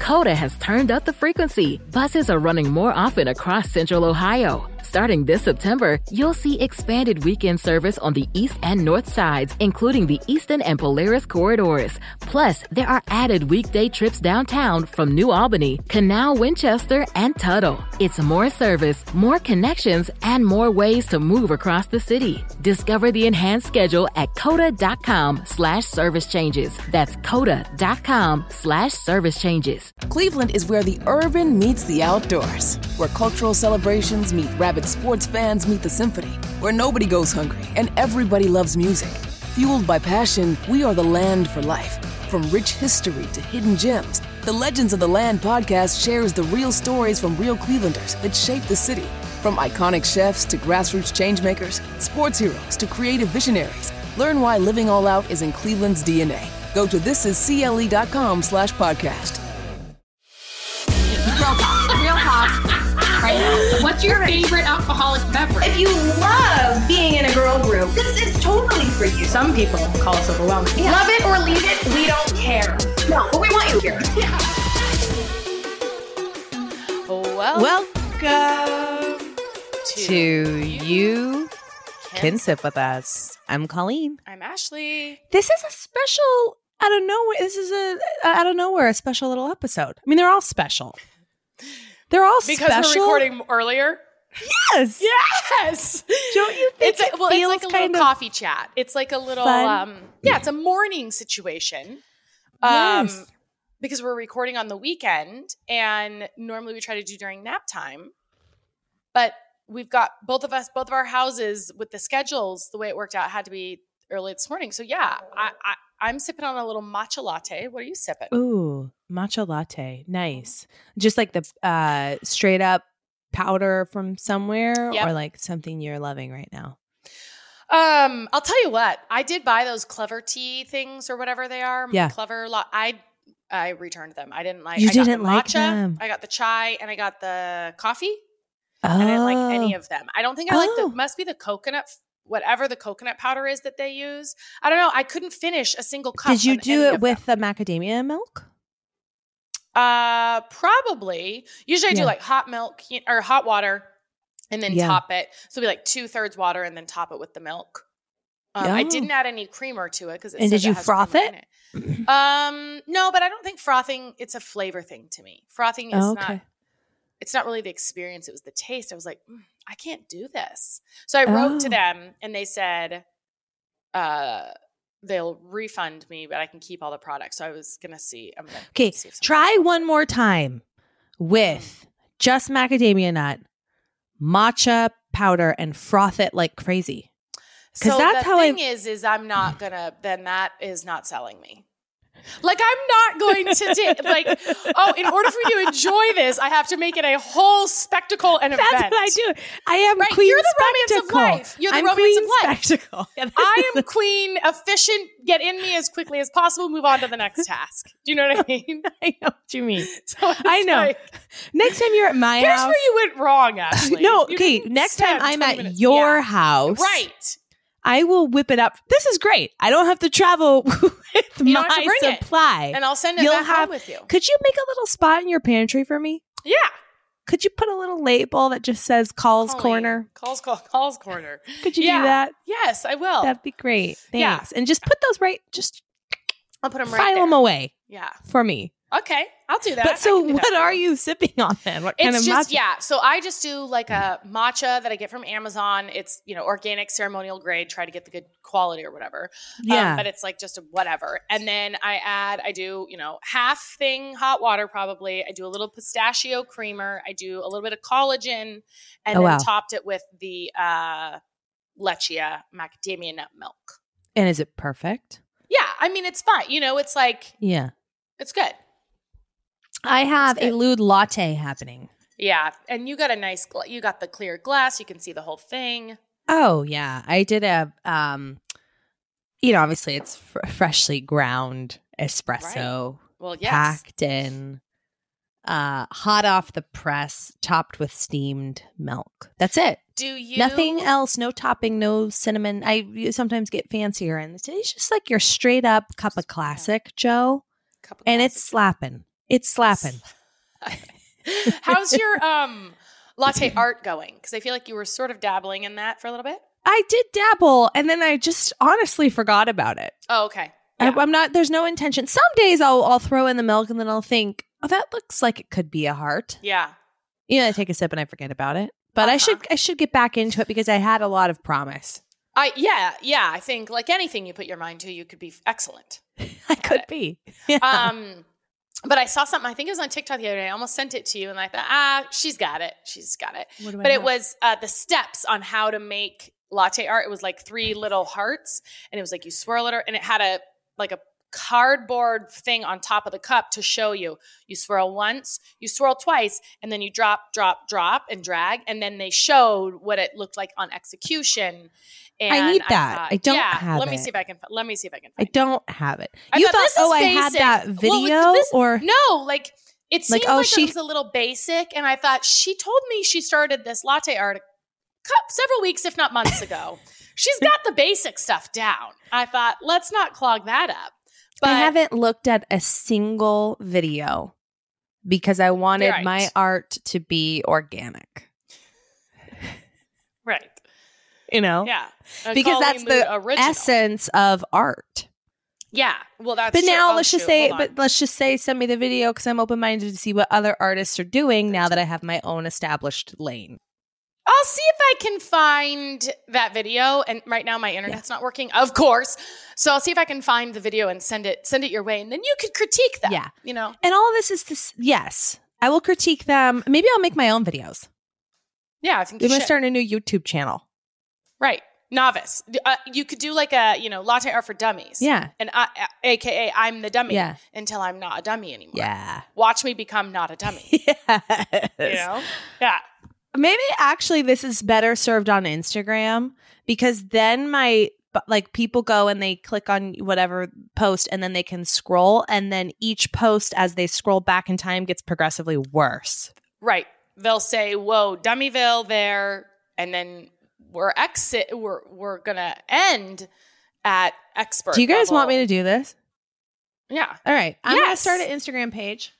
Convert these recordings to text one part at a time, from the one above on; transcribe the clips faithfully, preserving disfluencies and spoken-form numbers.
Coda has turned up the frequency. Buses are running more often across Central Ohio. Starting this September, you'll see expanded weekend service on the east and north sides, including the Eastern and Polaris corridors. Plus, there are added weekday trips downtown from New Albany, Canal, Winchester, and Tuttle. It's more service, more connections, and more ways to move across the city. Discover the enhanced schedule at coda.com slash service changes. That's coda.com slash service changes. Cleveland is where the urban meets the outdoors, where cultural celebrations meet rabid sports fans meet the symphony, where nobody goes hungry and everybody loves music. Fueled by passion, we are the land for life. From rich history to hidden gems, the Legends of the Land podcast shares the real stories from real Clevelanders that shape the city. From iconic chefs to grassroots changemakers, sports heroes to creative visionaries, learn why living all out is in Cleveland's D N A. Go to thisiscle.com slash podcast. Real talk. Real talk. Right now. What's your favorite alcoholic beverage? If you love being in a girl group, this is totally for you. Some people call us overwhelming. Yeah. Love it or leave it, we don't care. No, but we want you here. Yeah. Well, welcome to, to You Can, Can Sip With Us. I'm Colleen. I'm Ashley. This is a special, out of nowhere, this is a, out of nowhere, a special little episode. I mean, they're all special. They're all because special. Because we're recording earlier? Yes. Yes. Don't you think it's a, it well, feels it's like a kind little of coffee chat. It's like a little, fun? um, yeah, it's a morning situation. Um, yes. Because we're recording on the weekend and normally we try to do during nap time. But we've got both of us, both of our houses with the schedules, the way it worked out had to be early this morning. So yeah, I, I, I'm sipping on a little matcha latte. What are you sipping? Ooh, matcha latte. Nice. Just like the uh, straight up powder from somewhere yep. or like something you're loving right now? Um, I'll tell you what. I did buy those Clever tea things or whatever they are. Yeah. Clever. La- I I returned them. I didn't like You I didn't got the like matcha, them. I got the chai, and I got the coffee. Oh. I didn't like any of them. I don't think I like Oh. the must be the coconut whatever the coconut powder is that they use. I don't know. I couldn't finish a single cup. Did you on do any it of with them. the macadamia milk? Uh, probably. Usually I Yeah. do like hot milk or hot water and then Yeah. top it. So it'll be like two thirds water and then top it with the milk. Um, I Oh. didn't add any creamer to it because it And says did you it has froth creamer it? in it. Um, no, but I don't think frothing. It's a flavor thing to me. Frothing is Oh, okay. not. It's not really the experience. It was the taste. I was like, mm, I can't do this. So I wrote Oh. to them and they said, uh, they'll refund me, but I can keep all the products. So I was gonna see. I'm gonna Okay, see if something- try one more time with just macadamia nut, matcha powder, and froth it like crazy. Because So that's the how I. thing is, is I'm not gonna. Then that is not selling me. Like I'm not going to take. Like oh, in order for me to enjoy this, I have to make it a whole spectacle and That's event. what I do. I am Right, queen you're the romance of spectacle. life. You're the I'm romance queen of life. spectacle. Yeah, that's I the- am queen, efficient, get in me as quickly as possible, move on to the next task. Do you know what I mean? I know what you mean. So it's I know. like, Next time you're at my here's house. where you went wrong, Ashley. No, You okay. didn't Next time spend I'm twenty at minutes. your Yeah. house. Right. I will whip it up. This is great. I don't have to travel with You don't my have to bring it. supply. And I'll send it You'll back have- home with you. Could you make a little spot in your pantry for me? Yeah. Could you put a little label that just says Call's Colleen. Corner? Calls, call, calls corner. Could you Yeah. do that? Yes, I will. That'd be great. Yeah. Thanks. And just put those right, just I'll put them right file there. them away Yeah. for me. Okay. I'll do that. But I so can do that what for are you. you sipping on then? What kind It's of just, matcha? yeah. So I just do like a matcha that I get from Amazon. It's, you know, organic ceremonial grade, try to get the good quality or whatever. Yeah. Um, but it's like just a whatever. And then I add, I do, you know, half thing hot water probably. I do a little pistachio creamer. I do a little bit of collagen and Oh, then wow. topped it with the uh, Lechia macadamia nut milk. And is it perfect? Yeah. I mean, it's fine. You know, it's like, Yeah. it's good. I have It's a good. lewd latte happening. Yeah. And you got a nice, gla- you got the clear glass. You can see the whole thing. Oh yeah, I did a um, you know, obviously it's fr- freshly ground espresso, Well, yes. packed in, uh, hot off the press, topped with steamed milk. That's it. Do you? Nothing else. No topping. No cinnamon. I you sometimes get fancier, and it's just like your straight up cup of classic, Joe, Cup of and classic. it's slapping. It's slapping. How's your um latte art going? Because I feel like you were sort of dabbling in that for a little bit. I did dabble, and then I just honestly forgot about it. Oh, okay. I, Yeah. I'm not. There's no intention. Some days I'll I'll throw in the milk, and then I'll think, oh, that looks like it could be a heart. yeah. You know, I take a sip and I forget about it. But I Uh-huh. should I should get back into it because I had a lot of promise. I yeah, yeah. I think like anything you put your mind to, you could be excellent. I could be. Yeah. Um, but I saw something. I think it was on TikTok the other day. I almost sent it to you, and I thought, ah, she's got it. She's got it. What do I But it have? was uh, the steps on how to make latte art. It was like three little hearts, and it was like you swirl it, and it had a like a cardboard thing on top of the cup to show you. You swirl once, you swirl twice, and then you drop, drop, drop, and drag. And then they showed what it looked like on execution. And I need that. thought, I don't yeah, have let me it. see if I can. Let me see if I can. I Find don't have it. I You thought, thought, this is oh, I had basic. that Well, video, this- or No, like it seemed Like, like, oh, it she- was a little basic, and I thought she told me she started this latte art a cou- several weeks, if not months ago. She's got the basic stuff down. I thought, let's not clog that up. But I haven't looked at a single video because I wanted Right. my art to be organic. right, You know, yeah, Uh, because Colleen that's Mood the original. essence of art. Yeah, well, that's. But true. now Oh, let's just shoot, say, hold on. but let's just say, send me the video because I'm open minded to see what other artists are doing now that I have my own established lane. I'll see if I can find that video. And right now my internet's not working, of course. So I'll see if I can find the video and send it send it your way, and then you could critique that. Yeah. you know. And all of this is this. Yes, I will critique them. Maybe I'll make my own videos. Yeah, I think I'm you going to should. start a new YouTube channel. Right, novice. Uh, you could do like a you know latte art for dummies. Yeah. and I, A K A I'm the dummy. Yeah. until I'm not a dummy anymore. Yeah. watch me become not a dummy. Yes. You know. Yeah. Maybe actually this is better served on Instagram because then my but, like people go and they click on whatever post and then they can scroll, and then each post as they scroll back in time gets progressively worse. Right. They'll say, "Whoa, Dummyville there," and then we're exit. We're we're gonna end at expert. Do you guys level. want me to do this? Yeah. All right. I'm going to Yes. start an Instagram page.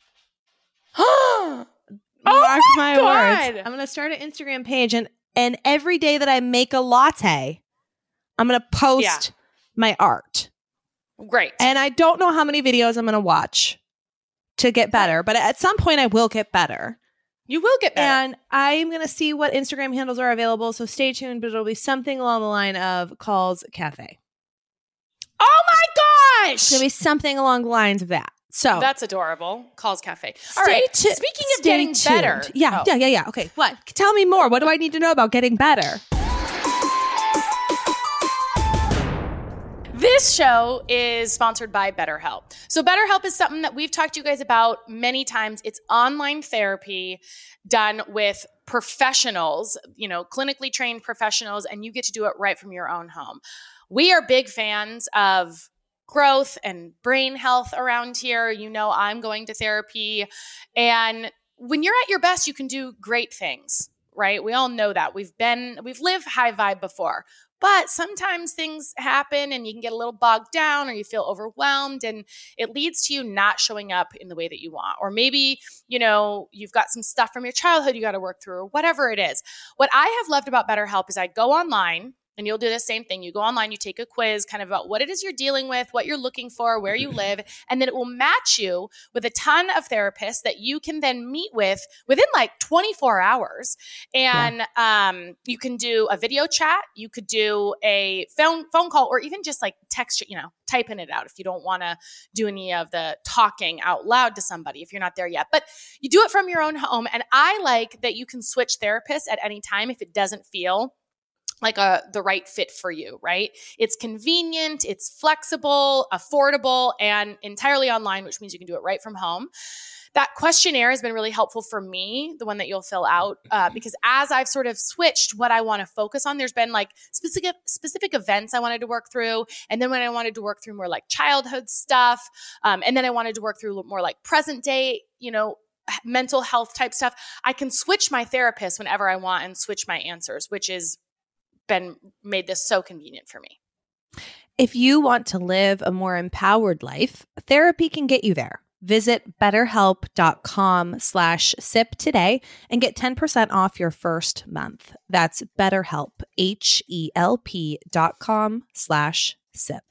oh Mark my my God. words. I'm going to start an Instagram page, and and every day that I make a latte, I'm going to post Yeah. my art. Great. And I don't know how many videos I'm going to watch to get better, but at some point I will get better. you will get better. And I'm going to see what Instagram handles are available, so stay tuned, but it'll be something along the line of Calls Cafe. oh my It's gosh. going to be something along the lines of that. So That's adorable. Calls Cafe. stay All right. tu- Speaking of stay getting tuned. better. Yeah, Oh. yeah, yeah, yeah. Okay, what? Tell me more. What do I need to know about getting better? This show is sponsored by BetterHelp. So BetterHelp is something that we've talked to you guys about many times. It's online therapy done with professionals, you know, clinically trained professionals, and you get to do it right from your own home. We are big fans of growth and brain health around here. You know, I'm going to therapy, and when you're at your best, you can do great things, right? We all know that. We've been, we've lived high vibe before. But sometimes things happen and you can get a little bogged down or you feel overwhelmed, and it leads to you not showing up in the way that you want. Or maybe, you know, you've got some stuff from your childhood you got to work through, or whatever it is. What I have loved about BetterHelp is I go online, and you'll do the same thing. You go online, you take a quiz kind of about what it is you're dealing with, what you're looking for, where you live, and then it will match you with a ton of therapists that you can then meet with within like twenty-four hours. And yeah. um, you can do a video chat, you could do a phone phone call, or even just like text, you know, typing it out if you don't want to do any of the talking out loud to somebody if you're not there yet. But you do it from your own home. And I like that you can switch therapists at any time if it doesn't feel like a the right fit for you, right? It's convenient, it's flexible, affordable, and entirely online, which means you can do it right from home. That questionnaire has been really helpful for me, the one that you'll fill out, uh, because as I've sort of switched what I want to focus on, there's been like specific specific events I wanted to work through, and then when I wanted to work through more like childhood stuff, um, and then I wanted to work through more like present day, you know, mental health type stuff, I can switch my therapist whenever I want and switch my answers, which is been made this so convenient for me. If you want to live a more empowered life, therapy can get you there. Visit betterhelp.com slash sip today and get ten percent off your first month. That's BetterHelp, H-E-L-P dot com slash sip.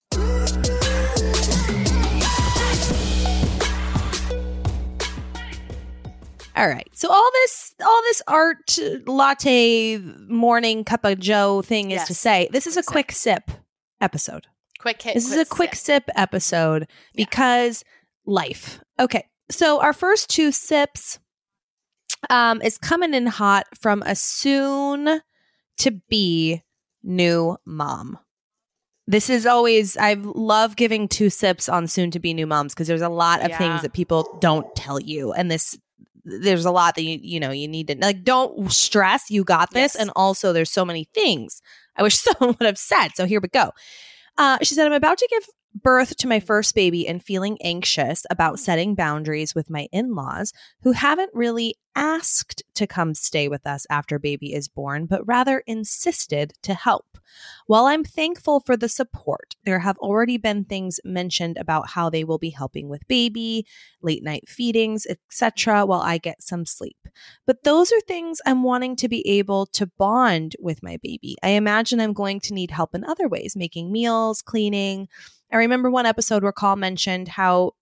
All right. So all this all this art latte morning cup of joe thing is Yes. to say, this is a quick sip episode. Quick hit. This is a quick sip, episode because life. Okay. So our first two sips um, is coming in hot from a soon to be new mom. This is always, I love giving two sips on soon to be new moms because there's a lot of Yeah. things that people don't tell you. And this, there's a lot that you, you know, you need to, like, don't stress, you got this. Yes. And also there's so many things I wish someone would have said. So here we go. Uh, she said, I'm about to give birth to my first baby and feeling anxious about setting boundaries with my in-laws who haven't really asked to come stay with us after baby is born, but rather insisted to help. While I'm thankful for the support, there have already been things mentioned about how they will be helping with baby, late night feedings, et cetera, while I get some sleep. But those are things I'm wanting to be able to bond with my baby. I imagine I'm going to need help in other ways, making meals, cleaning. I remember one episode where Call mentioned how,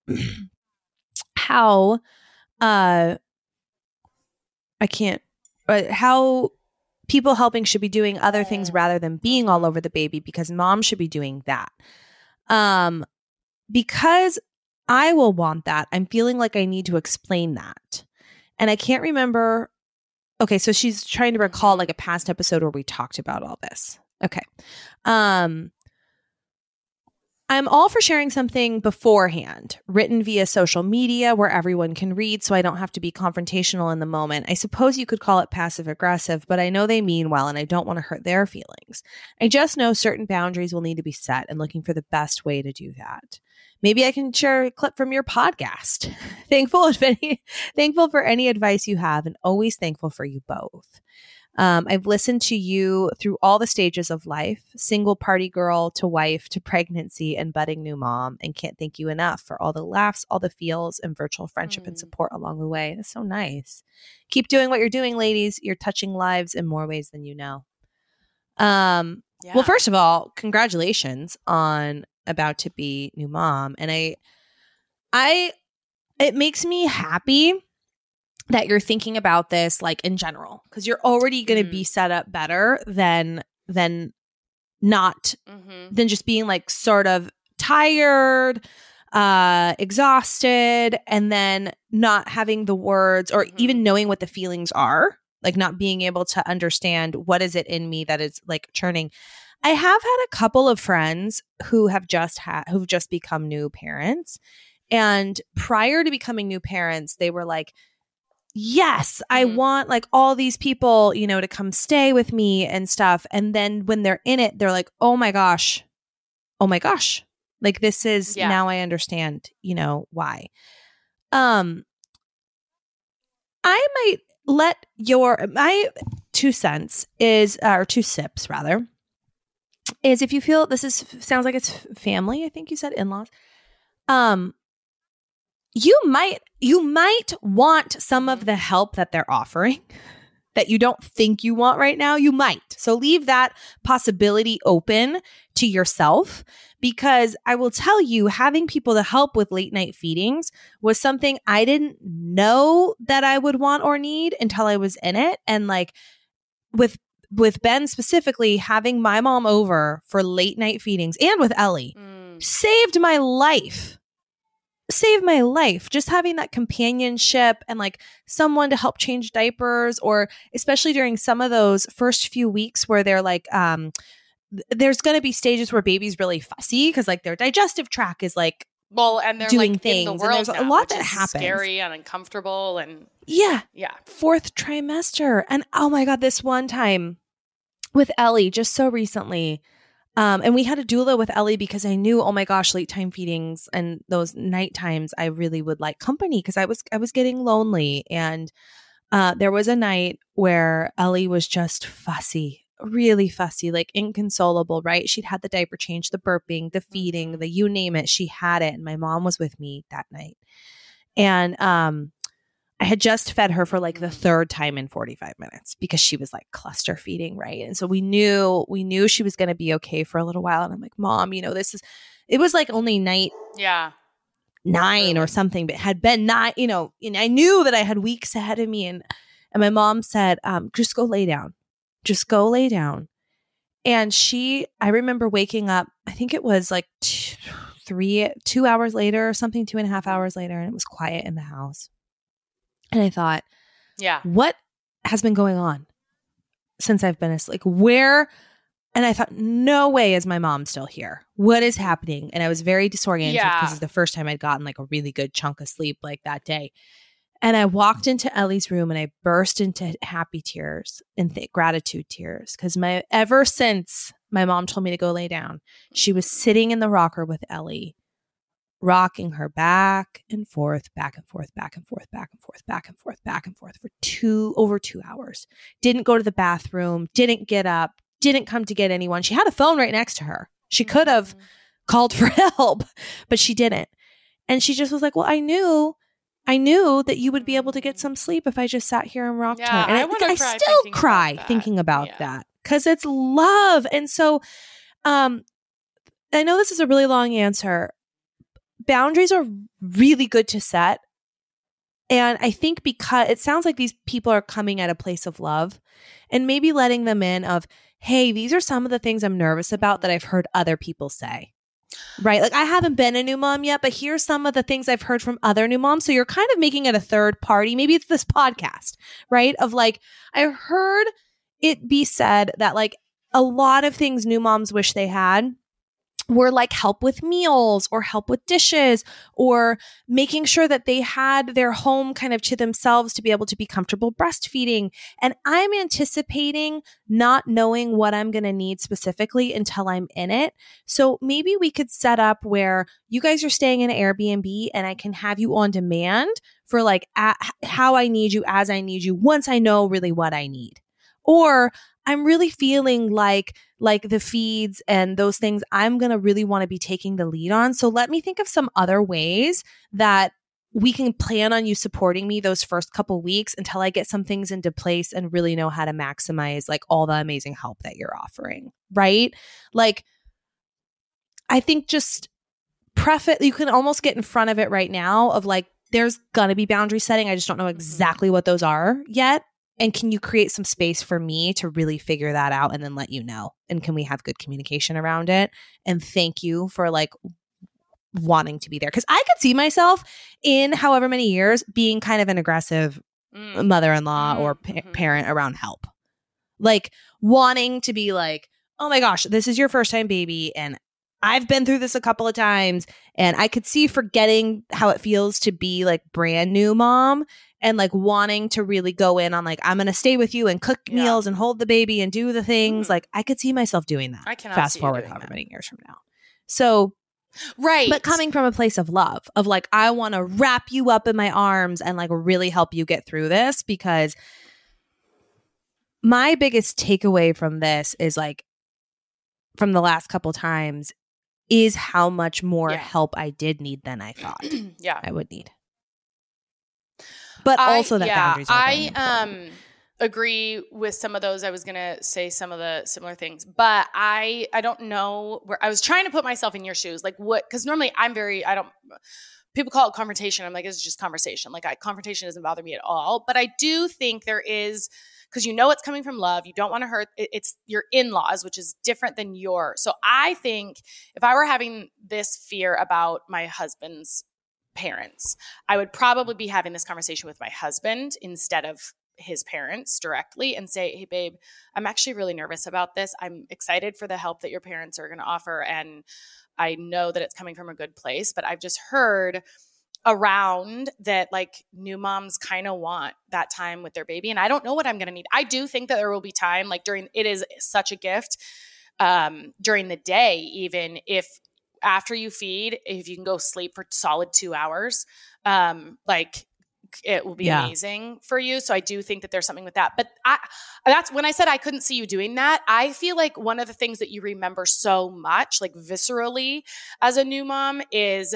how, uh, I can't, but how people helping should be doing other things rather than being all over the baby because mom should be doing that. Um, because I will want that, I'm feeling like I need to explain that. And I can't remember. Okay, so she's trying to recall like a past episode where we talked about all this. Okay. Um, I'm all for sharing something beforehand, written via social media where everyone can read so I don't have to be confrontational in the moment. I suppose you could call it passive aggressive, but I know they mean well and I don't want to hurt their feelings. I just know certain boundaries will need to be set and looking for the best way to do that. Maybe I can share a clip from your podcast. Thankful if any, thankful for any advice you have and always thankful for you both. Um, I've listened to you through all the stages of life, single party girl to wife to pregnancy and budding new mom, and can't thank you enough for all the laughs, all the feels, and virtual friendship mm. and support along the way. That's so nice. Keep doing what you're doing, ladies. You're touching lives in more ways than you know. Um, yeah. Well, first of all, congratulations on about to be new mom. And I, I, it makes me happy that you're thinking about this like in general, because you're already going to mm. be set up better than than not mm-hmm. than just being like sort of tired, uh, exhausted, and then not having the words or mm-hmm. even knowing what the feelings are, like not being able to understand what is it in me that is like churning. I have had a couple of friends who have just had who've just become new parents, and prior to becoming new parents, they were like, yes, I mm-hmm. want like all these people, you know, to come stay with me and stuff. And then when they're in it, they're like, oh my gosh, oh my gosh. Like this is, yeah. now I understand, you know, why. Um, I might let your, my two cents is, uh, or two sips rather, is if you feel this is, sounds like it's family, I think you said in-laws. Um, You might you might want some of the help that they're offering that you don't think you want right now. You might. So leave that possibility open to yourself, because I will tell you, having people to help with late night feedings was something I didn't know that I would want or need until I was in it. And like with with Ben specifically, having my mom over for late night feedings and with Ellie mm. saved my life. Saved my life. Just having that companionship and like someone to help change diapers, or especially during some of those first few weeks where they're like, um, th- there's going to be stages where baby's really fussy because like their digestive tract is like, well, and they're doing like things. in the world and there's now, a lot which that is happens. Scary and uncomfortable, and yeah, yeah, fourth trimester. And oh my god, this one time with Ellie, just so recently. Um, and we had a doula with Ellie because I knew, oh my gosh, late time feedings and those night times, I really would like company because I was I was getting lonely. And uh, there was a night where Ellie was just fussy, really fussy, like inconsolable, right? She'd had the diaper change, the burping, the feeding, the you name it. She had it. And my mom was with me that night. And um, I had just fed her for like the third time in forty-five minutes because she was like cluster feeding, right? And so we knew, we knew she was going to be okay for a little while. And I'm like, Mom, you know, this is, it was like only night yeah. nine or something, but it had been nine, you know, and I knew that I had weeks ahead of me. And, and my mom said, um, just go lay down, just go lay down. And she, I remember waking up, I think it was like two, three, two hours later or something, two and a half hours later. And it was quiet in the house. And I thought, yeah, what has been going on since I've been asleep? Like where? And I thought, no way is my mom still here. What is happening? And I was very disoriented because yeah. it's the first time I'd gotten like a really good chunk of sleep like that day. And I walked into Ellie's room and I burst into happy tears and th- gratitude tears because my ever since my mom told me to go lay down, she was sitting in the rocker with Ellie, rocking her back and forth, back and forth, back and forth, back and forth, back and forth, back and forth for two over two hours. Didn't go to the bathroom, didn't get up, didn't come to get anyone. She had a phone right next to her. She could have mm-hmm. called for help, but she didn't. And she just was like, well, I knew, I knew that you would be able to get some sleep if I just sat here and rocked yeah, her. And I, I, I, I cry still thinking cry about thinking about yeah. that because it's love. And so um, I know this is a really long answer. Boundaries are really good to set. And I think because it sounds like these people are coming at a place of love and maybe letting them in of, hey, these are some of the things I'm nervous about that I've heard other people say, right? Like I haven't been a new mom yet, but here's some of the things I've heard from other new moms. So you're kind of making it a third party. Maybe it's this podcast, right? Of like, I heard it be said that like a lot of things new moms wish they had were like help with meals or help with dishes or making sure that they had their home kind of to themselves to be able to be comfortable breastfeeding. And I'm anticipating not knowing what I'm going to need specifically until I'm in it. So maybe we could set up where you guys are staying in an Airbnb and I can have you on demand for like a- how I need you as I need you once I know really what I need. Or I'm really feeling like like the feeds and those things I'm going to really want to be taking the lead on. So let me think of some other ways that we can plan on you supporting me those first couple weeks until I get some things into place and really know how to maximize like all the amazing help that you're offering, right? Like I think just preface, you can almost get in front of it right now of like, there's going to be boundary setting. I just don't know exactly what those are yet. And can you create some space for me to really figure that out and then let you know? And can we have good communication around it? And thank you for like wanting to be there. Because I could see myself in however many years being kind of an aggressive mm. mother-in-law mm-hmm. or pa- parent around help. Like wanting to be like, oh my gosh, this is your first time baby. And I've been through this a couple of times. And I could see forgetting how it feels to be like brand new mom. And like wanting to really go in on like, I'm going to stay with you and cook yeah. meals and hold the baby and do the things. Mm. Like I could see myself doing that. I cannot fast see forward you however that. many years from now. So, right. But coming from a place of love, of like, I want to wrap you up in my arms and like really help you get through this, because my biggest takeaway from this is like, from the last couple times, is how much more yeah. help I did need than I thought yeah. I would need. But I, also that yeah, boundaries are I um agree with some of those. I was gonna say some of the similar things, but I I don't know where I was trying to put myself in your shoes. Like what? Because normally I'm very I don't. People call it confrontation. I'm like, it's just conversation. Like I, confrontation doesn't bother me at all. But I do think there is, because you know it's coming from love. You don't want to hurt. It, it's your in-laws, which is different than your. So I think if I were having this fear about my husband's parents, I would probably be having this conversation with my husband instead of his parents directly and say, hey, babe, I'm actually really nervous about this. I'm excited for the help that your parents are going to offer. And I know that it's coming from a good place, but I've just heard around that like new moms kind of want that time with their baby. And I don't know what I'm going to need. I do think that there will be time like during, it is such a gift um, during the day, even if after you feed, if you can go sleep for solid two hours, um, like it will be Yeah. amazing for you. So I do think that there's something with that. But I, that's when I said I couldn't see you doing that. I feel like one of the things that you remember so much, like viscerally as a new mom, is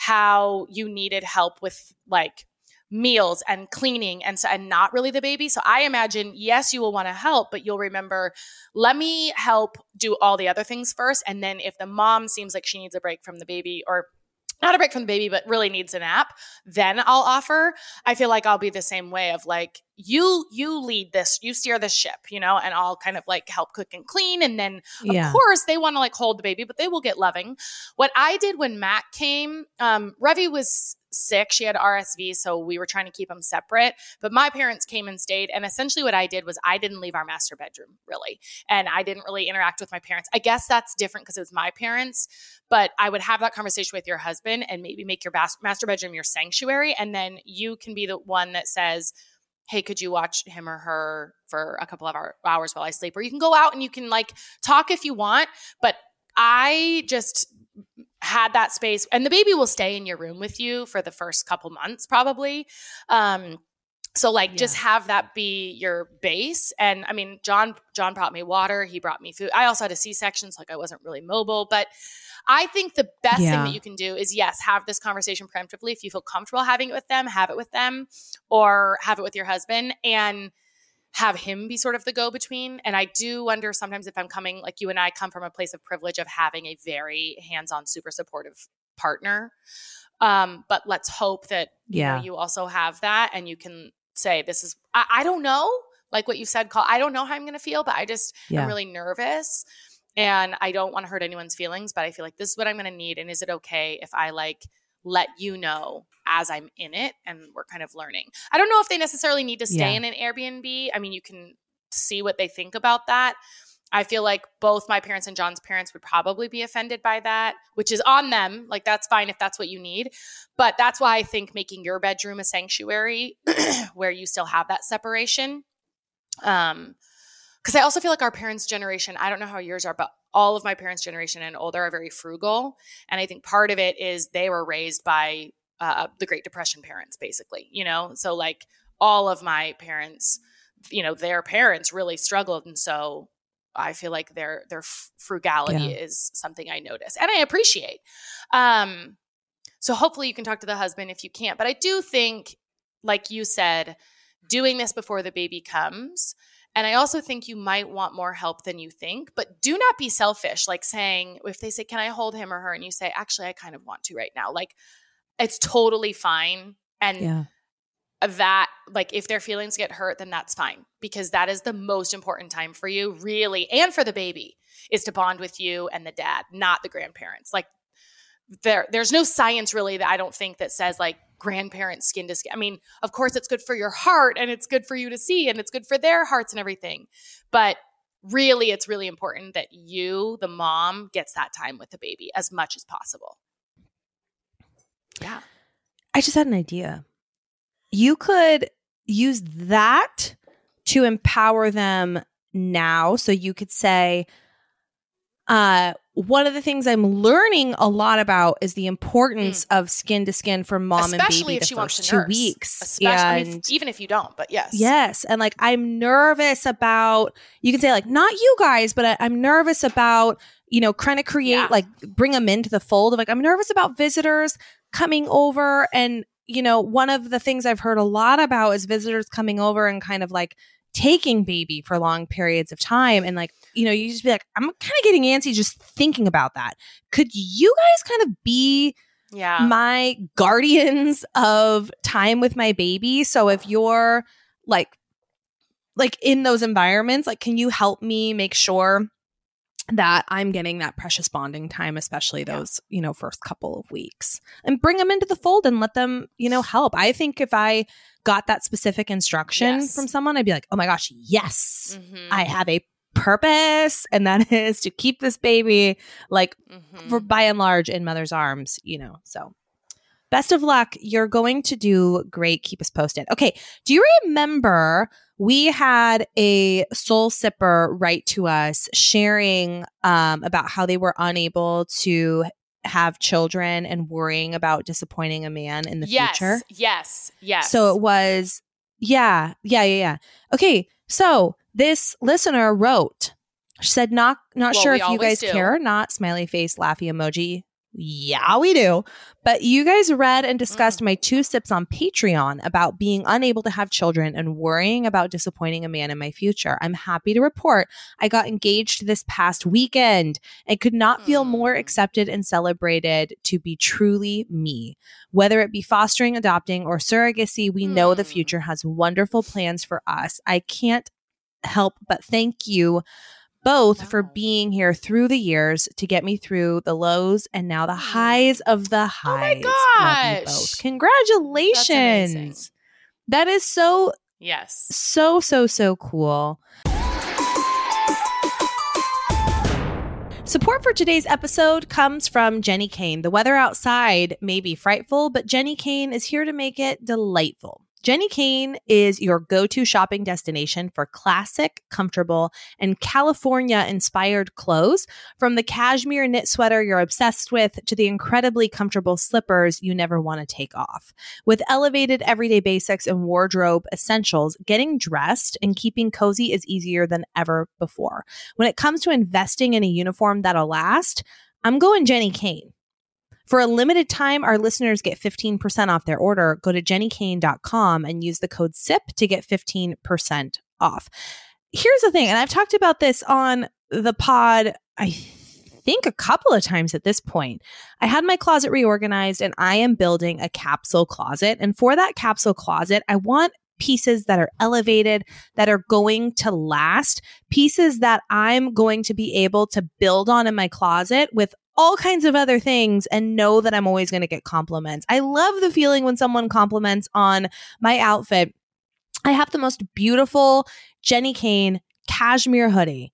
how you needed help with like meals and cleaning and so, and not really the baby. So I imagine, yes, you will want to help, but you'll remember, let me help do all the other things first. And then if the mom seems like she needs a break from the baby, or not a break from the baby, but really needs a nap, then I'll offer. I feel like I'll be the same way of like, you, you lead this, you steer this ship, you know, and I'll kind of like help cook and clean. And then of Yeah. course they want to like hold the baby, but they will get loving. What I did when Matt came, um, Revi was sick. She had R S V. So we were trying to keep them separate, but my parents came and stayed. And essentially what I did was I didn't leave our master bedroom really. And I didn't really interact with my parents. I guess that's different because it was my parents, but I would have that conversation with your husband and maybe make your bas- master bedroom your sanctuary. And then you can be the one that says, hey, could you watch him or her for a couple of hour, hours while I sleep? Or you can go out and you can like talk if you want. But I just had that space, and the baby will stay in your room with you for the first couple months probably. Um, so like yeah. just have that be your base. And I mean, John, John brought me water. He brought me food. I also had a C-section, so like I wasn't really mobile, but I think the best yeah. thing that you can do is yes, have this conversation preemptively. If you feel comfortable having it with them, have it with them, or have it with your husband, and have him be sort of the go-between. And I do wonder sometimes if I'm coming, like you and I come from a place of privilege of having a very hands-on, super supportive partner. Um, but let's hope that you yeah. know, you also have that, and you can say, this is, I, I don't know, like what you said, Call, I don't know how I'm going to feel, but I just, yeah. I'm really nervous. And I don't want to hurt anyone's feelings, but I feel like this is what I'm going to need. And is it okay if I like let you know as I'm in it and we're kind of learning? I don't know if they necessarily need to stay yeah. in an Airbnb. I mean, you can see what they think about that. I feel like both my parents and John's parents would probably be offended by that, which is on them. Like, that's fine if that's what you need. But that's why I think making your bedroom a sanctuary where you still have that separation. Um, Because I also feel like our parents' generation, I don't know how yours are, but all of my parents' generation and older are very frugal. And I think part of it is they were raised by uh, the Great Depression parents, basically, you know? So like all of my parents, you know, their parents really struggled. And so I feel like their their frugality yeah. is something I notice and I appreciate. Um, so hopefully you can talk to the husband if you can't. But I do think, like you said, doing this before the baby comes. And I also think you might want more help than you think, but do not be selfish. Like saying, if they say, can I hold him or her? And you say, actually, I kind of want to right now. Like, it's totally fine. And yeah. that, like, if their feelings get hurt, then that's fine, because that is the most important time for you, really, and for the baby, is to bond with you and the dad, not the grandparents. Like, there, there's no science really that I don't think that says like grandparents skin to skin. I mean, of course it's good for your heart and it's good for you to see and it's good for their hearts and everything. But really, it's really important that you, the mom, gets that time with the baby as much as possible. Yeah. I just had an idea. You could use that to empower them now. So you could say, uh, one of the things I'm learning a lot about is the importance mm. of skin to skin for mom Especially and baby if the she first wants to two nurse. weeks. Especially, and I mean, even if you don't, but yes. Yes. And like, I'm nervous about, you can say like, not you guys, but I, I'm nervous about, you know, trying to create, Yeah. like bring them into the fold of like, I'm nervous about visitors coming over. And, you know, one of the things I've heard a lot about is visitors coming over and kind of like taking baby for long periods of time. And like, you know, you just be like, I'm kind of getting antsy just thinking about that. Could you guys kind of be yeah. my guardians of time with my baby? So if you're like, like in those environments, like, can you help me make sure that I'm getting that precious bonding time, especially those, you know, first couple of weeks, and bring them into the fold and let them, you know, help. I think if I got that specific instruction Yes. from someone, I'd be like, oh my gosh, yes, Mm-hmm. I have a purpose, and that is to keep this baby like Mm-hmm. for by and large in mother's arms, you know. So best of luck. You're going to do great. Keep us posted. Okay. Do you remember we had a soul sipper write to us sharing um, about how they were unable to have children and worrying about disappointing a man in the yes, future. Yes, yes, So it was, yeah, yeah, yeah, yeah. Okay, so this listener wrote, she said, not not Well, sure we if you always guys do. care or not, smiley face, laughy emoji. Yeah, we do. But you guys read and discussed Mm. my two sips on Patreon about being unable to have children and worrying about disappointing a man in my future. I'm happy to report I got engaged this past weekend and could not feel more Mm. accepted and celebrated to be truly me. Whether it be fostering, adopting, or surrogacy, we know the Hmm. future has wonderful plans for us. I can't help but thank you both for Wow. being here through the years to get me through the lows and now the highs of the highs. Oh my Love you gosh. both. Congratulations. That's amazing. That is so, Yes. so, so, so cool. Support for today's episode comes from Jenny Kane. The weather outside may be frightful, but Jenny Kane is here to make it delightful. Jenny Kane is your go-to shopping destination for classic, comfortable, and California-inspired clothes, from the cashmere knit sweater you're obsessed with to the incredibly comfortable slippers you never want to take off. With elevated everyday basics and wardrobe essentials, getting dressed and keeping cozy is easier than ever before. When it comes to investing in a uniform that'll last, I'm going Jenny Kane. For a limited time, our listeners get fifteen percent off their order. Go to jenny kane dot com and use the code S I P to get fifteen percent off. Here's the thing, and I've talked about this on the pod, I think a couple of times at this point. I had my closet reorganized and I am building a capsule closet. And for that capsule closet, I want pieces that are elevated, that are going to last, pieces that I'm going to be able to build on in my closet with all kinds of other things and know that I'm always going to get compliments. I love the feeling when someone compliments on my outfit. I have the most beautiful Jenny Kane cashmere hoodie.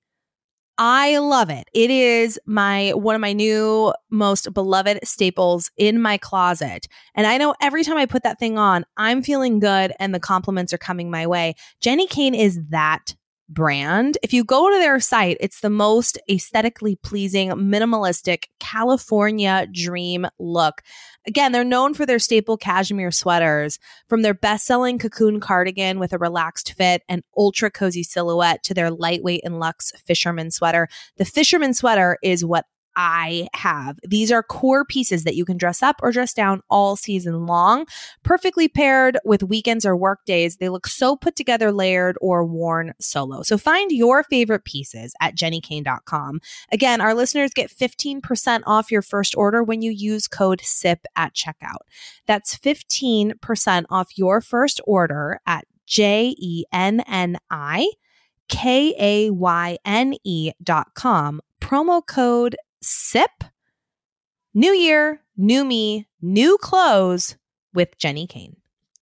I love it. It is my one of my new most beloved staples in my closet. And I know every time I put that thing on, I'm feeling good and the compliments are coming my way. Jenny Kane is that brand. If you go to their site, it's the most aesthetically pleasing, minimalistic California dream look. Again, they're known for their staple cashmere sweaters, from their best-selling cocoon cardigan with a relaxed fit and ultra cozy silhouette to their lightweight and luxe fisherman sweater. The fisherman sweater is what I have. These are core pieces that you can dress up or dress down all season long, perfectly paired with weekends or work days. They look so put together, layered, or worn solo. So find your favorite pieces at jenny kane dot com. Again, our listeners get fifteen percent off your first order when you use code S I P at checkout. That's fifteen percent off your first order at J E N N I K A Y N E dot com. Promo code S I P. New year, new me, new clothes with Jenny Kane.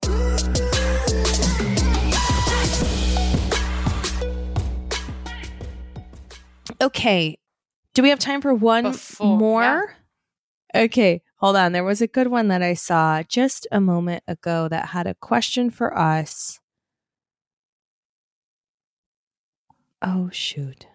Okay. Do we have time for one Before- more? Okay. Hold on. There was a good one that I saw just a moment ago that had a question for us. Oh, shoot.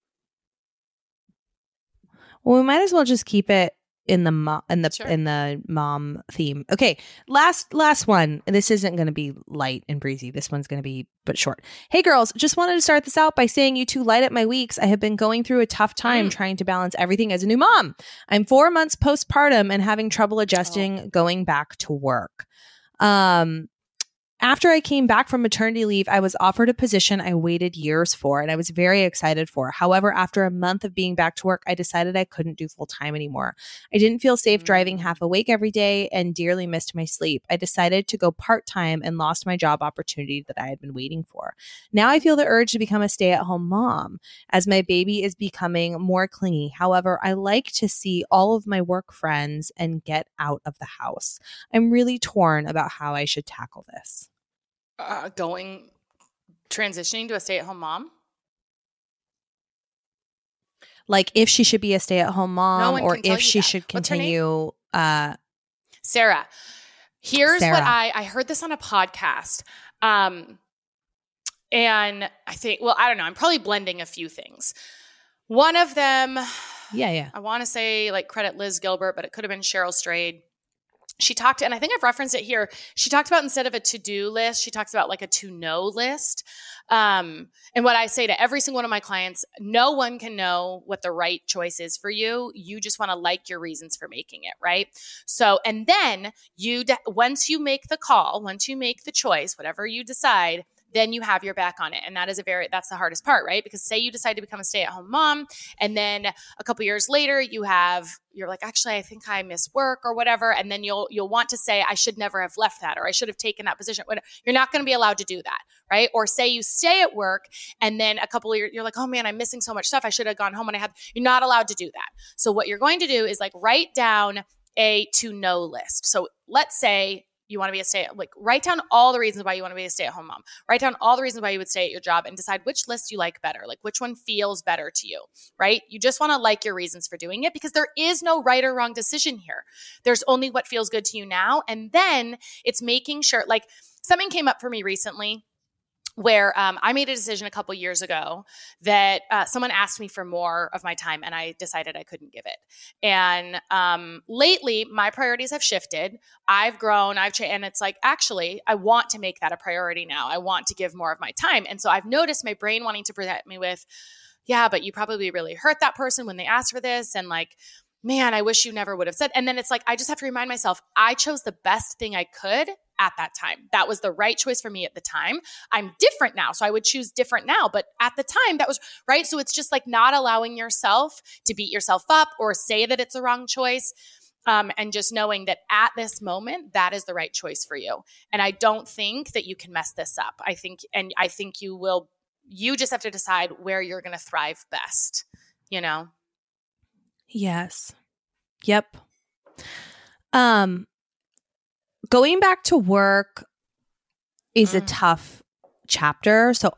Well, we might as well just keep it in the mo- in the Sure. in the mom theme. Okay, last last one. This isn't going to be light and breezy. This one's going to be but short. Hey girls, just wanted to start this out by saying you two light up my weeks. I have been going through a tough time Mm. trying to balance everything as a new mom. I'm four months postpartum and having trouble adjusting Oh. going back to work. Um After I came back from maternity leave, I was offered a position I waited years for, and I was very excited for. However, after a month of being back to work, I decided I couldn't do full time anymore. I didn't feel safe driving half awake every day and dearly missed my sleep. I decided to go part time and lost my job opportunity that I had been waiting for. Now I feel the urge to become a stay at home mom as my baby is becoming more clingy. However, I like to see all of my work friends and get out of the house. I'm really torn about how I should tackle this. Uh, going, transitioning to a stay-at-home mom? Like if she should be a stay-at-home mom one or can tell if you she that. should What's her name? continue uh Sarah. Here's Sarah. what I, I heard this on a podcast. Um, and I think, well, I don't know. I'm probably blending a few things. One of them, Yeah, yeah. I want to say like credit Liz Gilbert, but it could have been Cheryl Strayed. She talked, and I think I've referenced it here. She talked about instead of a to-do list, she talks about like a to-know list. Um, and what I say to every single one of my clients, no one can know what the right choice is for you. You just want to like your reasons for making it, right? So, and then you, de- once you make the call, once you make the choice, whatever you decide, then you have your back on it. And that is a very, that's the hardest part, right? Because say you decide to become a stay-at-home mom, and then a couple years later you have, you're like, actually, I think I miss work or whatever. And then you'll, you'll want to say, I should never have left that, or I should have taken that position. You're not going to be allowed to do that, right? Or say you stay at work and then a couple of years, you're like, oh man, I'm missing so much stuff. I should have gone home when I had, you're not allowed to do that. So what you're going to do is like write down a to-know list. So let's say you want to be a stay, like write down all the reasons why you want to be a stay-at-home mom. Write down all the reasons why you would stay at your job and decide which list you like better, like which one feels better to you, right? You just want to like your reasons for doing it because there is no right or wrong decision here. There's only what feels good to you now. And then it's making sure, like something came up for me recently where um, I made a decision a couple years ago that uh, someone asked me for more of my time and I decided I couldn't give it. And um, lately, my priorities have shifted. I've grown, I've changed, and it's like, actually, I want to make that a priority now. I want to give more of my time. And so I've noticed my brain wanting to present me with, yeah, but you probably really hurt that person when they asked for this. And like, man, I wish you never would have said. And then it's like, I just have to remind myself, I chose the best thing I could at that time. That was the right choice for me at the time. I'm different now, so I would choose different now. But at the time, that was right. So it's just like not allowing yourself to beat yourself up or say that it's a wrong choice. Um, and just knowing that at this moment, that is the right choice for you. And I don't think that you can mess this up. I think, and I think you will, you just have to decide where you're going to thrive best, you know? Yes. Yep. Um, going back to work is mm. a tough chapter. So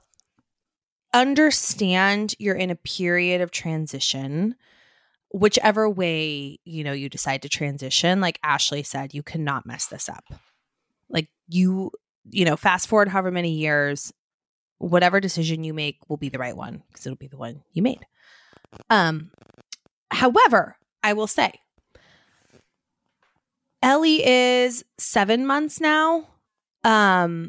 understand you're in a period of transition, whichever way, you know, you decide to transition. Like Ashley said, you cannot mess this up. Like you, you know, fast forward however many years, whatever decision you make will be the right one because it'll be the one you made. Um, However, I will say, Ellie is seven months now, um,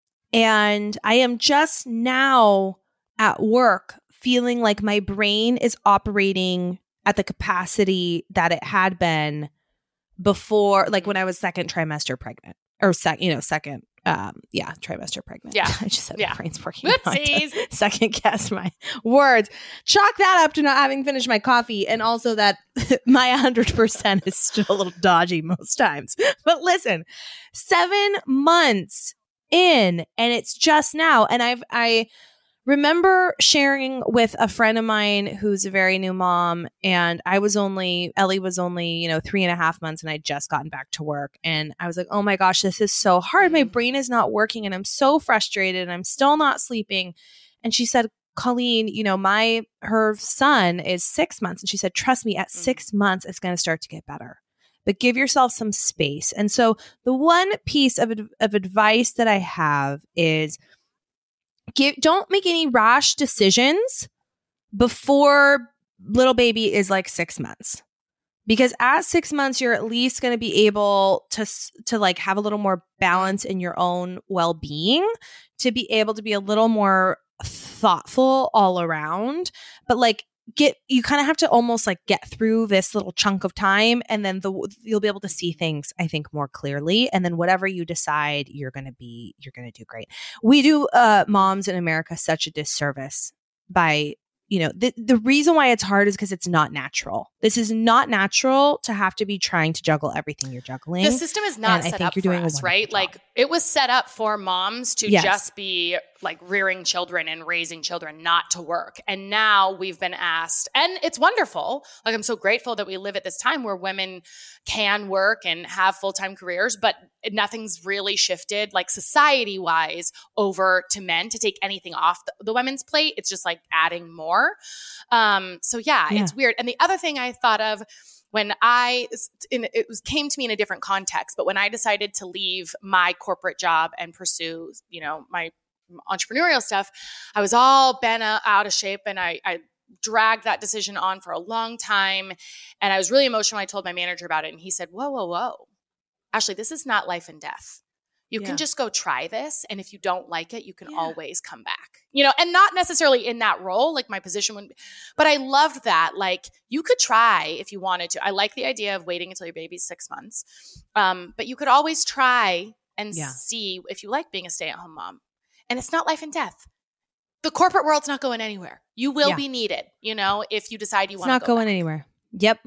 and I am just now at work feeling like my brain is operating at the capacity that it had been before, like when I was second trimester pregnant, or sec, you know, second, um, yeah, trimester pregnant. Yeah, I just said yeah. my brain's working. Whoopsies. Second guess my words. Chalk that up to not having finished my coffee, and also that my one hundred percent is still a little dodgy most times. But listen, seven months in, and it's just now, and I've I. remember sharing with a friend of mine who's a very new mom, and I was only, Ellie was only, you know, three and a half months and I'd just gotten back to work. And I was like, oh my gosh, this is so hard. My brain is not working and I'm so frustrated and I'm still not sleeping. And she said, Colleen, you know, my, her son is six months. And she said, trust me, at six months, it's going to start to get better. But give yourself some space. And so the one piece of, of advice that I have is, Give, don't make any rash decisions before little baby is like six months. Because at six months, you're at least going to be able to, to like have a little more balance in your own well-being, to be able to be a little more thoughtful all around. But like, get, you kind of have to almost like get through this little chunk of time, and then the you'll be able to see things, I think, more clearly. And then whatever you decide, you're going to be, you're going to do great. We do uh, moms in America such a disservice by, you know, the, the reason why it's hard is because it's not natural. This is not natural to have to be trying to juggle everything you're juggling. The system is not and set I think up you're for doing us, right? job. Like it was set up for moms to yes. just be like rearing children and raising children, not to work. And now we've been asked, and it's wonderful. Like I'm so grateful that we live at this time where women can work and have full-time careers, but nothing's really shifted like society wise over to men to take anything off the, the women's plate. It's just like adding more. Um, so yeah, yeah, it's weird. And the other thing I thought of when I, in, it was came to me in a different context, but when I decided to leave my corporate job and pursue, you know, my entrepreneurial stuff, I was all bent out of shape and I, I dragged that decision on for a long time. And I was really emotional when I told my manager about it. And he said, whoa, whoa, whoa. Ashley, this is not life and death. You yeah. can just go try this. And if you don't like it, you can yeah. always come back, you know, and not necessarily in that role, like my position wouldn't be, but I loved that. Like you could try if you wanted to. I like the idea of waiting until your baby's six months. Um, but you could always try and yeah. see if you like being a stay-at-home mom. And it's not life and death. The corporate world's not going anywhere. You will yeah. be needed, you know, if you decide you want to go It's not going back. anywhere. Yep.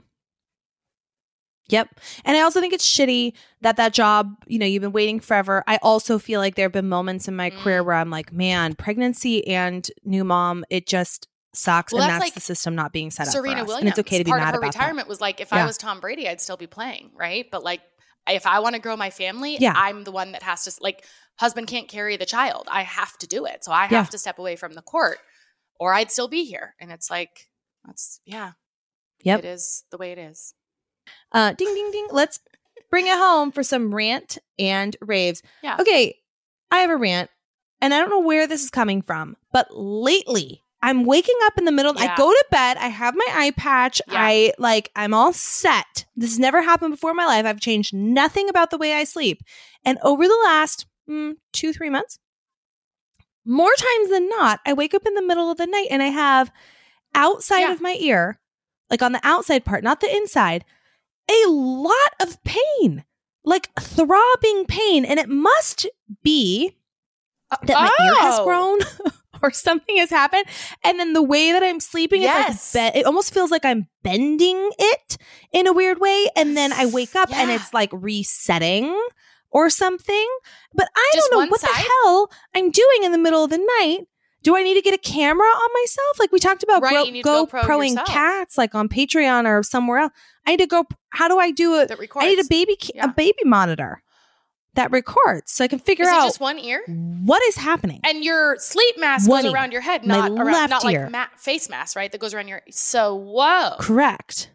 Yep. And I also think it's shitty that that job, you know, you've been waiting forever. I also feel like there have been moments in my mm. career where I'm like, man, pregnancy and new mom, it just sucks. Well, and that's that's like the system not being set Serena up for us. Williams. And it's okay to be Part mad of her about retirement that. was like, if yeah. I was Tom Brady, I'd still be playing, right? But like, if I want to grow my family, yeah. I'm the one that has to, like, husband can't carry the child. I have to do it. So I have yeah. to step away from the court or I'd still be here. And it's like, that's, yeah. Yep. It is the way it is. Uh, ding, ding, ding. Let's bring it home for some rant and raves. Yeah. Okay. I have a rant and I don't know where this is coming from, but lately I'm waking up in the middle. Yeah. I go to bed. I have my eye patch. Yeah. I like, I'm all set. This has never happened before in my life. I've changed nothing about the way I sleep. And over the last mm, two, three months, more times than not, I wake up in the middle of the night and I have outside Yeah. of my ear, like on the outside part, not the inside, a lot of pain, like throbbing pain. And it must be that my oh. ear has grown or something has happened. And then the way that I'm sleeping, Yes. it's like, be- it almost feels like I'm bending it in a weird way. And then I wake up Yeah. and it's like resetting or something. But I Just don't know one what side? the hell I'm doing in the middle of the night. Do I need to get a camera on myself? Like we talked about Right, Go- you need to GoPro GoProing yourself. cats, like on Patreon or somewhere else. I need to go. How do I do it? That records. I need a baby ca- Yeah. a baby monitor that records, so I can figure Is it out just one ear? what is happening. And your sleep mask One goes ear. around your head, My not around, left not ear. like ma- face mask, right? That goes around your. So whoa. Correct.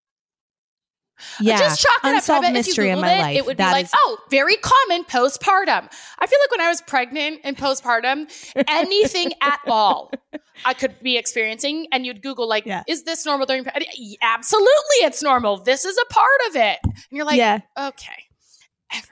Yeah, Just chalk it up. unsolved I bet if you mystery in Googled my it, life. it would be That like, is- oh, very common postpartum. I feel like when I was pregnant and postpartum, anything at all I could be experiencing, and you'd Google like, Yeah. is this normal during? pre- Absolutely, it's normal. This is a part of it. And you're like, yeah. okay, everything.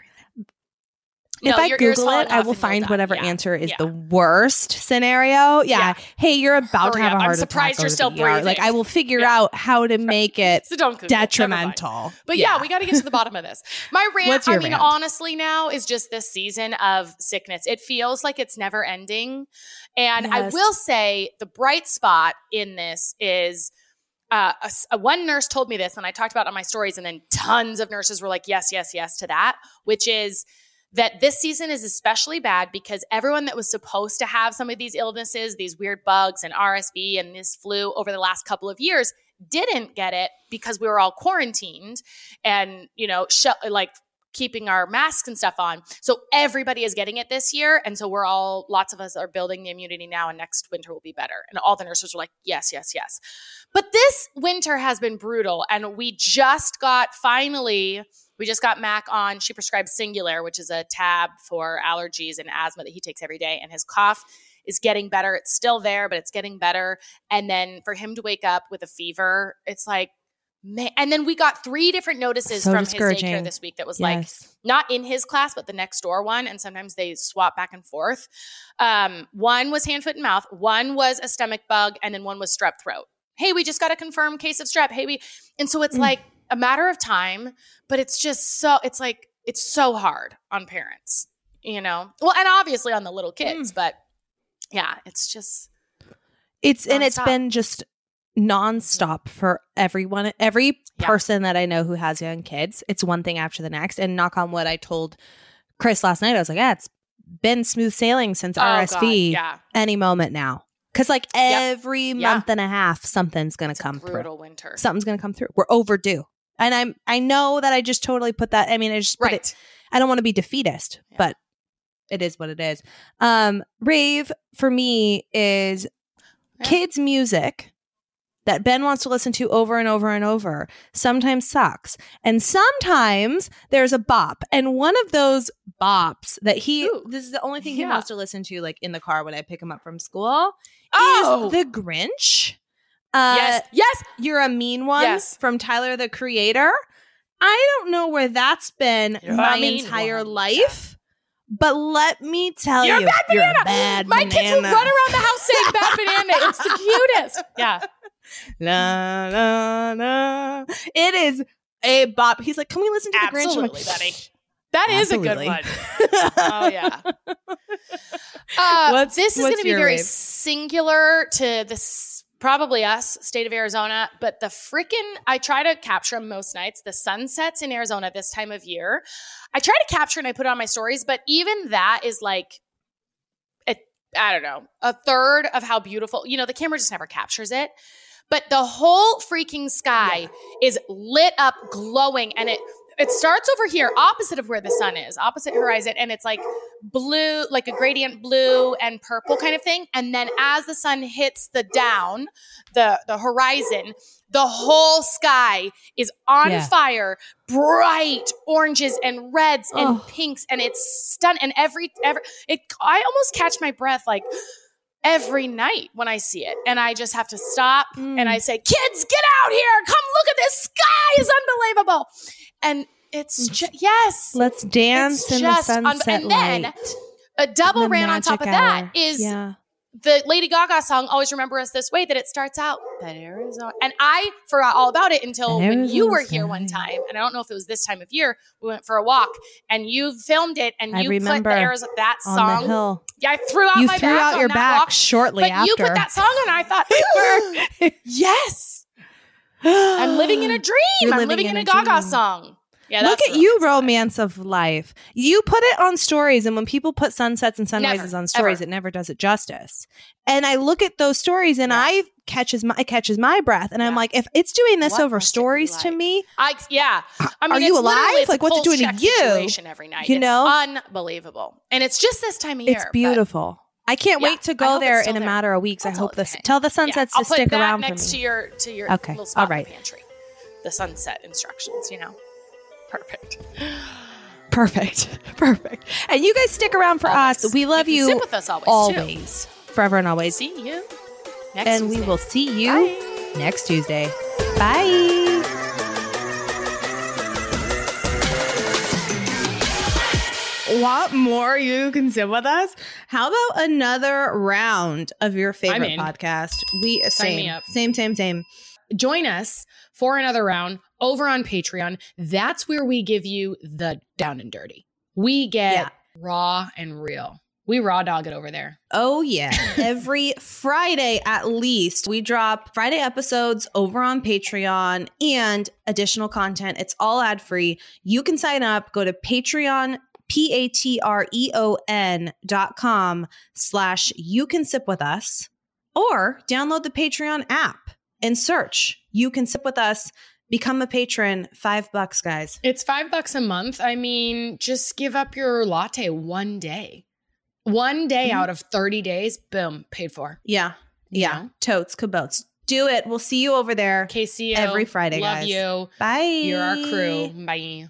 If No, I your ear's Google falling it, I off will and you'll find die. whatever Yeah. answer is Yeah. the worst scenario. Yeah. Yeah. Hey, you're about to Hurry have up. a I'm heart surprised attack. you're Go to still the E R. Like breathing. I will figure Yeah. out how to make it So don't Google. Never mind. detrimental. But yeah, we got to get to the bottom of this. My rant, What's your I mean, rant? honestly, now is just this season of sickness. It feels like it's never ending. And I Yes. will say the bright spot in this is uh, a, a- one nurse told me this, and I talked about it on my stories, and then tons of nurses were like, yes, yes, yes to that, which is that this season is especially bad because everyone that was supposed to have some of these illnesses, these weird bugs and R S V and this flu over the last couple of years didn't get it because we were all quarantined and, you know, sh- like keeping our masks and stuff on. So everybody is getting it this year. And so we're all, lots of us are building the immunity now, and next winter will be better. And all the nurses were like, yes, yes, yes. But this winter has been brutal. And we just got finally, we just got Mac on. She prescribed Singular, which is a tab for allergies and asthma that he takes every day. And his cough is getting better. It's still there, but it's getting better. And then for him to wake up with a fever, it's like, man. And then we got three different notices So from his discouraging. daycare this week that was Yes. like, not in his class, but the next door one. And sometimes they swap back and forth. Um, one was hand, foot, and mouth. One was a stomach bug. And then one was strep throat. Hey, we just got a confirmed case of strep. Hey, we, and so it's Mm. like a matter of time, but it's just so, it's like, it's so hard on parents, you know? Well, and obviously on the little kids, Mm. but yeah, it's just, It's and it's nonstop. been just nonstop for everyone, every Yeah. person that I know who has young kids. It's one thing after the next. And knock on wood, I told Chris last night, I was like, yeah, it's been smooth sailing since oh R S V. God, yeah. Any moment now. Because like every Yeah. month and a half, something's going to It's come a through. brutal winter. Something's going to come through. We're overdue. And I'm, I know that I just totally put that. I mean, I just put Right. it, I don't want to be defeatist, Yeah. but it is what it is. Um, rave for me is Yeah. kids music that Ben wants to listen to over and over and over sometimes sucks. And sometimes there's a bop. And one of those bops that he, Ooh. this is the only thing he Yeah. wants to listen to like in the car when I pick him up from school Oh! is The Grinch. Uh, yes. Yes. You're a Mean One Yes. from Tyler, the Creator. I don't know where that's been You're my a mean entire one. life, but let me tell You're a you, bad you're banana. a bad My banana. kids will run around the house saying bad banana. It's the cutest. Yeah. La, la, la. It is a bop. He's like, can we listen to the Grinch? I'm like, Absolutely, buddy. That is Absolutely. a good one. Oh, yeah. Uh, What's- this is what's going to be your very rave? singular to this, probably us, state of Arizona, but the freaking, I try to capture them most nights, the sunsets in Arizona this time of year. I try to capture and I put it on my stories, but even that is like, a, I don't know, a third of how beautiful, you know, the camera just never captures it. But the whole freaking sky yeah. is lit up, glowing, and it it starts over here, opposite of where the sun is, opposite horizon, and it's like blue, like a gradient blue and purple kind of thing. And then as the sun hits the down, the the horizon, the whole sky is on Yeah. fire, bright oranges and reds and Oh. pinks, and it's stunning. And every every it, I almost catch my breath like. Every night when I see it. And I just have to stop Mm. and I say, kids, get out here. Come look at this sky is unbelievable. And it's just, yes. Let's dance It's in just the un- sunset and then light. a double The ran on top of magic that hour. is yeah. the Lady Gaga song, Always Remember Us This Way, that it starts out, that Arizona. And I forgot all about it until That when you were Arizona here one sky. time. And I don't know if it was this time of year. We went for a walk and you filmed it and I you remember put the Arizona, that On song. the hill. Yeah, I threw out You my threw back out on your that back walk. shortly But after. you put that song on, and I thought, yes, I'm living in a dream. You're I'm living living in in a a Gaga dream. song. Yeah, Look that's at the you, romance romance of life. You put it on stories, and when people put sunsets and sunrises Never, on stories, ever. it never does it justice. And I look at those stories, and Yeah. I catches my it catches my breath, and I'm Yeah. like, if it's doing this What over must it be stories to like? me, I yeah. I mean, Are you it's alive? literally- it's Like, a what's it doing to pulse check you? situation every night. You It's know? unbelievable, and it's just this time of year. it's but beautiful. I can't Yeah, wait to I go hope it's there still in a there. matter of weeks. I'll I tell hope it this to hang. tell the Yeah, sunsets I'll to put stick that around next for to me. your to your Okay, little spot all right. in the pantry. The sunset instructions, you know, perfect. Perfect. Perfect. And you guys stick around for Always. us. We love You you, can sit with us always, too. always. Forever and always. See you next And we Tuesday. will see you Bye. next Tuesday. Bye. Want more? You can sit with us. How about another round of your favorite in. podcast? We Sign me same, up. same, same, same. Join us for another round over on Patreon. That's where we give you the down and dirty. We get Yeah. raw and real. We raw dog it over there. Oh, yeah. Every Friday, at least, we drop Friday episodes over on Patreon and additional content. It's all ad free. You can sign up. Go to Patreon, P A T R E O N dot com slash you can sip with us, or download the Patreon app and search You Can Sip With Us. Become a patron. Five bucks, guys. It's five bucks a month. I mean, just give up your latte one day. One day Mhm. out of thirty days, boom, paid for. Yeah. You Yeah. know? Totes, cabotes. Do it. We'll see you over there. K C O. Every Friday, Love guys. you. Bye. You're our crew. Bye.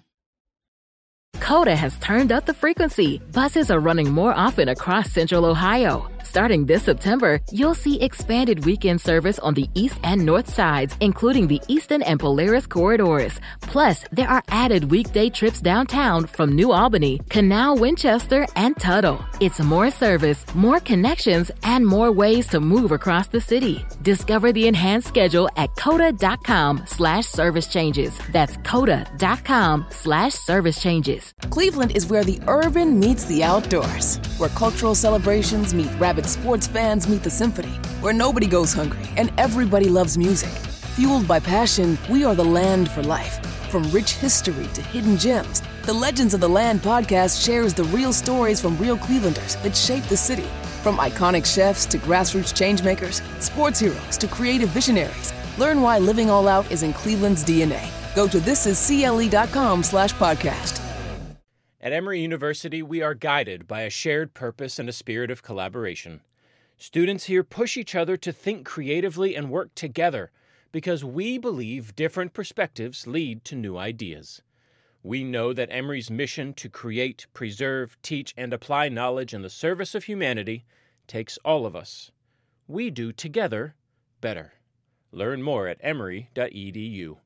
Coda has turned up the frequency. Buses are running more often across Central Ohio. Starting this September, you'll see expanded weekend service on the east and north sides, including the Eastern and Polaris corridors. Plus, there are added weekday trips downtown from New Albany, Canal, Winchester, and Tuttle. It's more service, more connections, and more ways to move across the city. Discover the enhanced schedule at coda.com slash service changes. That's coda.com slash service changes. Cleveland is where the urban meets the outdoors, where cultural celebrations meet rabid sports fans meet the symphony, where nobody goes hungry and everybody loves music. Fueled by passion, we are the land for life. From rich history to hidden gems, the Legends of the Land podcast shares the real stories from real Clevelanders that shape the city. From iconic chefs to grassroots changemakers, sports heroes to creative visionaries, learn why living all out is in Cleveland's D N A. Go to thisiscle.com slash podcast. At Emory University, we are guided by a shared purpose and a spirit of collaboration. Students here push each other to think creatively and work together because we believe different perspectives lead to new ideas. We know that Emory's mission to create, preserve, teach, and apply knowledge in the service of humanity takes all of us. We do together better. Learn more at emory dot e d u.